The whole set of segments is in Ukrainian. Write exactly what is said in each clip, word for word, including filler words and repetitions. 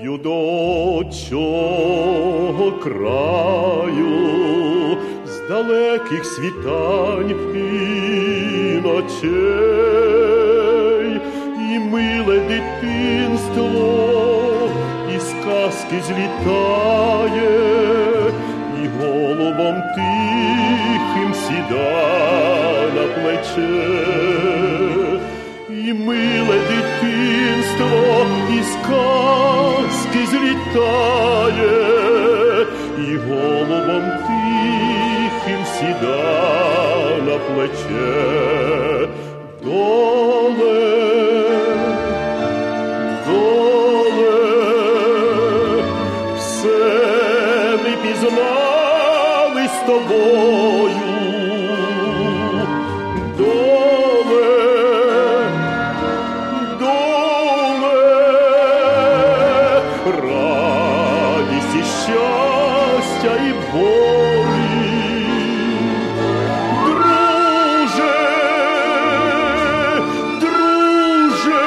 Юдочого краю, з далеких світань і ночей, і миле дитинство із казки злітає, і голубом тихим сіда на плече. І миле дитинство із казки злітає, і голубом тихим сіда на плече. Доле, доле, все ми пізнали з тобою. Щастя і болі, друже, друже,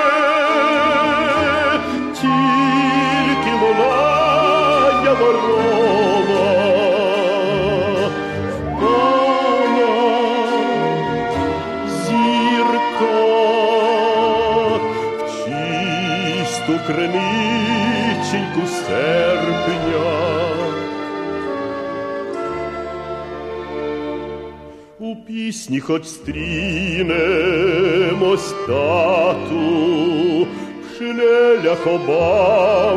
тільки лунає ворона, впала зірка в чисту криниченьку серпня. У пісні хоч стрінемось, тату, в шинелях оба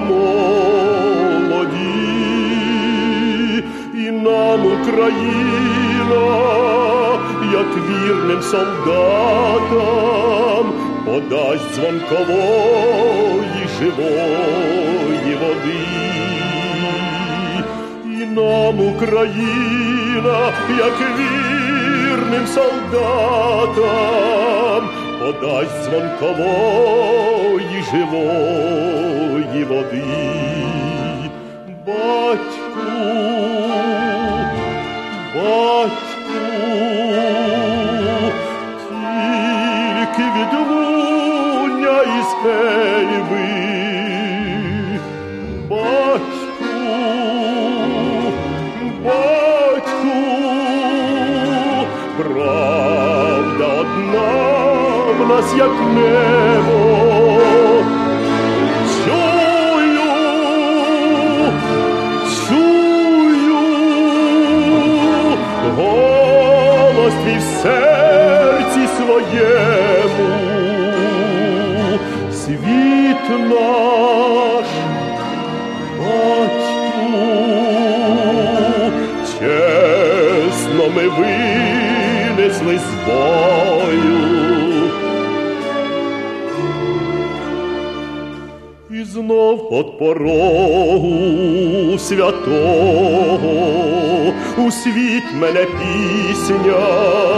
молоді, і нам Україна, як вірним солдатам, подасть дзвонкової живої води. І нам Україна, як вірним солдатам, подасть дзвонкової живої води. Батьку, батьку, тільки відлуння із Ельби. Батьку, батьку, правда одна в нас як небо. Чую, чую голос твій в серці своєму. Світ наш, батьку, чесно ми винесли з бою. І знов от порогу святого у світ мене пісня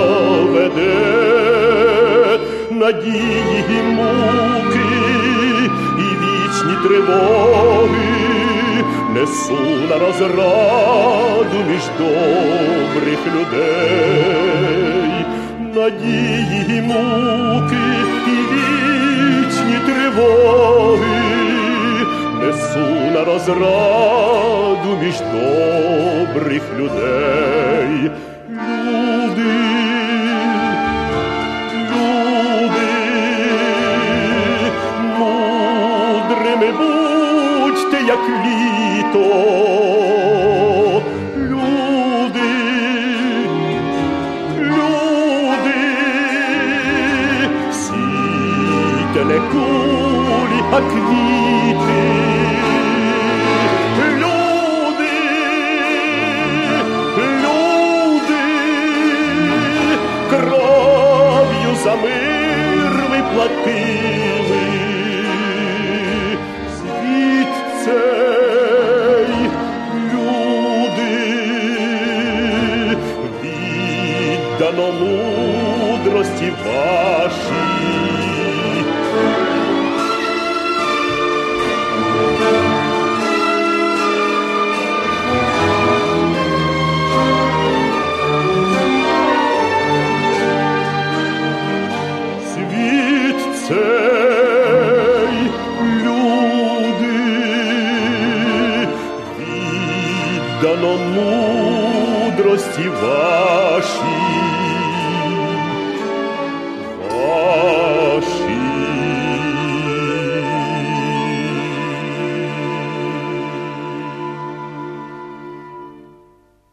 веде, надії і муки, і вічні тривоги несу на розраду між добрих людей. Надії і муки, і вічні тривоги несу на розраду між добрих людей. Люди, люди, мудрими будьте, як літо. Люди, люди, сійте не кулі, а квіти. Люди, люди, кров'ю за мир ви платили. Світ цей, люди, віддано мудрості вашій. Світ цей, люди, дано мудрості вашій.